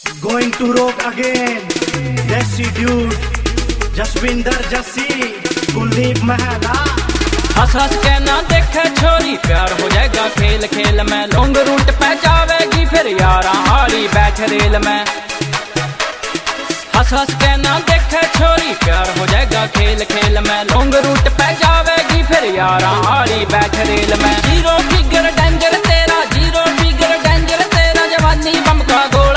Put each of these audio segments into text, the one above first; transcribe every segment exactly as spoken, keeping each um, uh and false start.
Going to rock again, Desi dude, Jaswinder Jassi, Kuldeep Mahela। हंस हंस के ना देखे छोरी, प्यार हो जाएगा खेल खेल में। लॉन्ग रूट पे जावेगी फिर यारा हारी बैठ रेल में। हंस हंस के ना देखे छोरी, प्यार हो जाएगा खेल खेल में। लॉन्ग रूट पे जावेगी फिर यारा हारी बैठ रेल में। जीरो फिगर डेंजर तेरा, जीरो फिगर डेंजर तेरा, जवानी बम का गोला।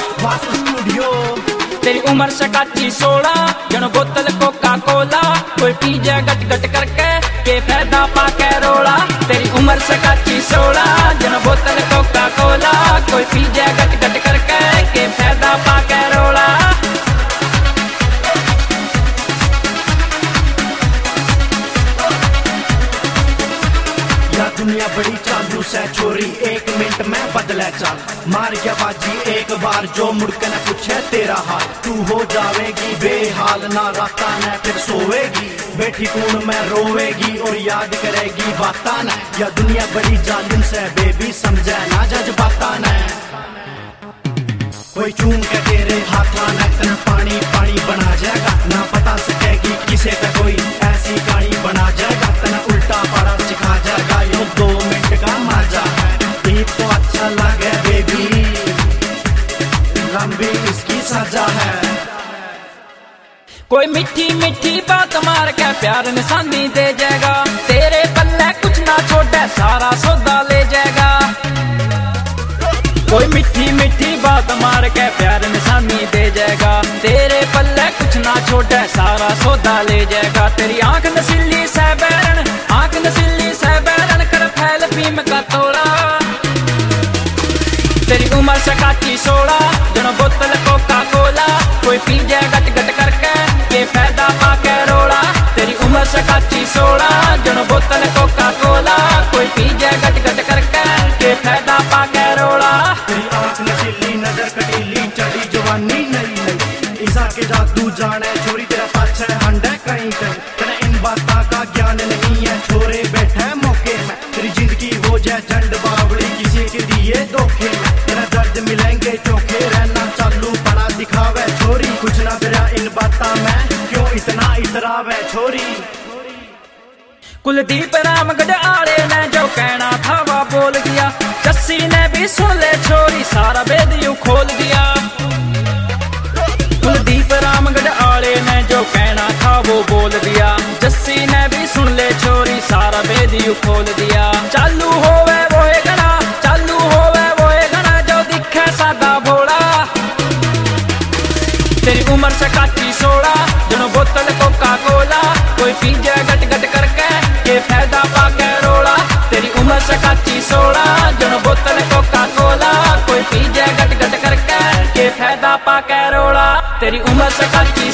तेरी उम्र से काची सोलह, जनो बोतल कोका कोला। कोई पी जाए गट गट करके, के फायदा पाके रोला। तेरी उम्र से काची सोलह, जनो बोतल कोका कोला। कोई पी जाए गट गट करके, के फायदा पाके रोला। दुनिया बड़ी चालू से छोरी, एक मिनट में बदले चाल। मार के बाजी एक बार जो मुड़के न पूछे तेरा हाल। तू हो जावेगी बेहाल, ना राता न फिर सोवेगी। बैठी कून में रोवेगी और याद करेगी बाता न। या दुनिया बड़ी जालिम से बेबी समझे ना जज्बाता न। कोई चूम के तेरे हाथा न तेरा पानी पानी बना जाएगा। ना पता सकेगी किसे का कोई ऐसी कहानी बना जाएगा। तना उल्टा पड़ा सिखा जाएगा, यो दो मिनट का मजा है। ये तो अच्छा लगे बेबी, लंबी इसकी सजा है। कोई मीठी मीठी बात मार के प्यार निशानी दे जाएगा। तेरे पल्ले कुछ ना छोड़े, सारा सौदा ले जाएगा। कोई मीठी मीठी बात मार के प्यार निशानी दे जाएगा। तेरे पल्ले कुछ ना छोड़े, सारा सौदा ले जाएगा। तेरी आंख नसीली से बैरन, आंख नसीली से बैरन, कर फैल भीम का तोड़ा। तेरी उम्र से काची सोलह, जनो बोतल कोका कोला। कोई पी जाए गट गट करके, के फायदा पाके रोला। तेरी उम्र से काची सोलह, जनो बोतल कोका कोला। कोई पी जाए गट गट करके, के फायदा पाके रोला। तेरी आंख नशीली, नजर कटीली, चढ़ी जवानी नई नई। ईसा के जादू जाने छोरी, तेरा पाछे हंडे कहीं कहीं। तेरा इन बातों का ज्ञान नहीं है, छोरे बैठे मौके में। तेरी जिंदगी हो जाए झंड बावड़ी, किसी के दिए धोखे में। तेरा दर्द मिलेंगे चौखे, रहना चालू बड़ा दिखावे छोरी। कुछ ना तेरा इन बातों में, क्यों इतना इतरावे छोरी। कुलदीप रामगढ़ आले ने जो कहना था वो बोल दिया। जस्सी ने भी सुन ले छोरी, सारा वेद यूं खोल दिया। कुलदीप रामगढ़ आले ने जो कहना था वो बोल दिया। जस्सी ने भी सुन ले छोरी, सारा वेद यूं खोल दिया। चालू होवे वो है गणा, चालू होवे वो है गणा, जो दिखे सादा भोला। तेरी उम्र से काची सोलह, जनो बोतल कोका कोला। कोई पी जाए गट गट करके, के फायदा पाके रोला। तेरी उम्र से काची सोलह, जनो बोतल कोका कोला। कोई पी जाए गट गट करके, के फायदा पाके रोला। तेरी उम्र से काची